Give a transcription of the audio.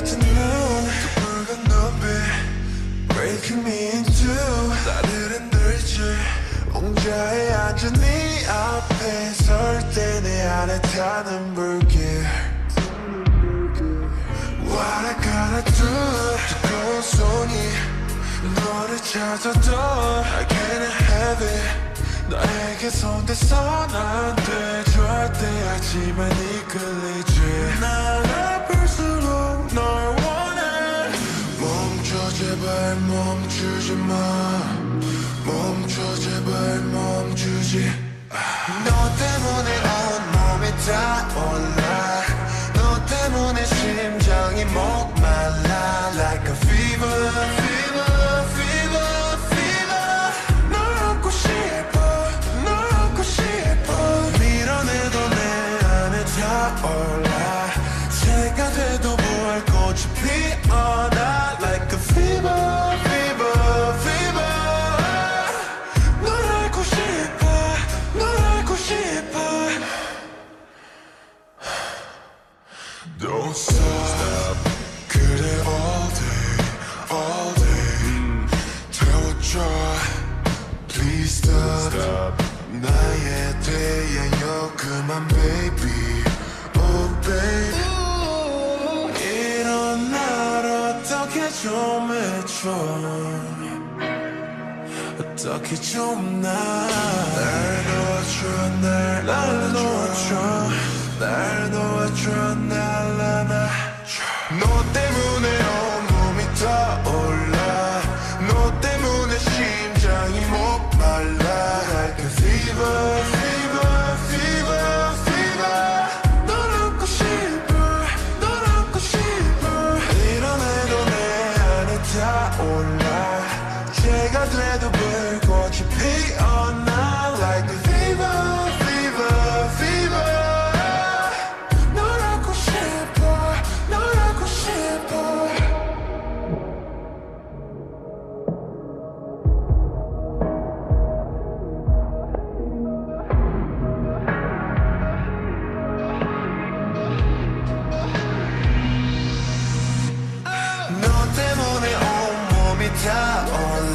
같은 눈 붉은 눈빛 Breaking me into 나를 흔들지 옹자에 앉은 네 앞에 설 때 내 안에 타는 불길 What I gotta do 두꺼운 손이 너를 찾아도 I can't have it 너에게 손대선 안 돼 절대 하지만 이끌리지 날 아플수록 널 원해 멈춰 제발 멈추지 마 멈춰 제발 멈추지 너 때문에 온몸이 타올라 너 때문에 심장이 목말라 Like a fever, fever, fever, fever 널 안고 싶어 널 안고 싶어 밀어내도 내 안에 타올라 새가 돼도 부활 꽃이 피어나 Like a fever, fever, fever 널 알고 싶어 널 알고 싶어 Don't stop 그래 all day all day 태워줘 Please stop 나의 대야여 그만 baby Oh baby 이런 날 어떻게 좀 해줘 어떻게 좀 날 놓아줘 날 놓아줘 날 놓아줘 날 안아줘 너 때문에 온몸이 타올라 너 때문에 심장이 목말라 Like a fever, fever, fever, fever 널 안고 싶어 널 안고 싶어 밀어내도 내 안에 타올라 새가 돼도 불꽃이 피어나 Like a fever, fever, fever 널 안고 싶어 널 안고 싶어 너 때문에 온몸이 타올라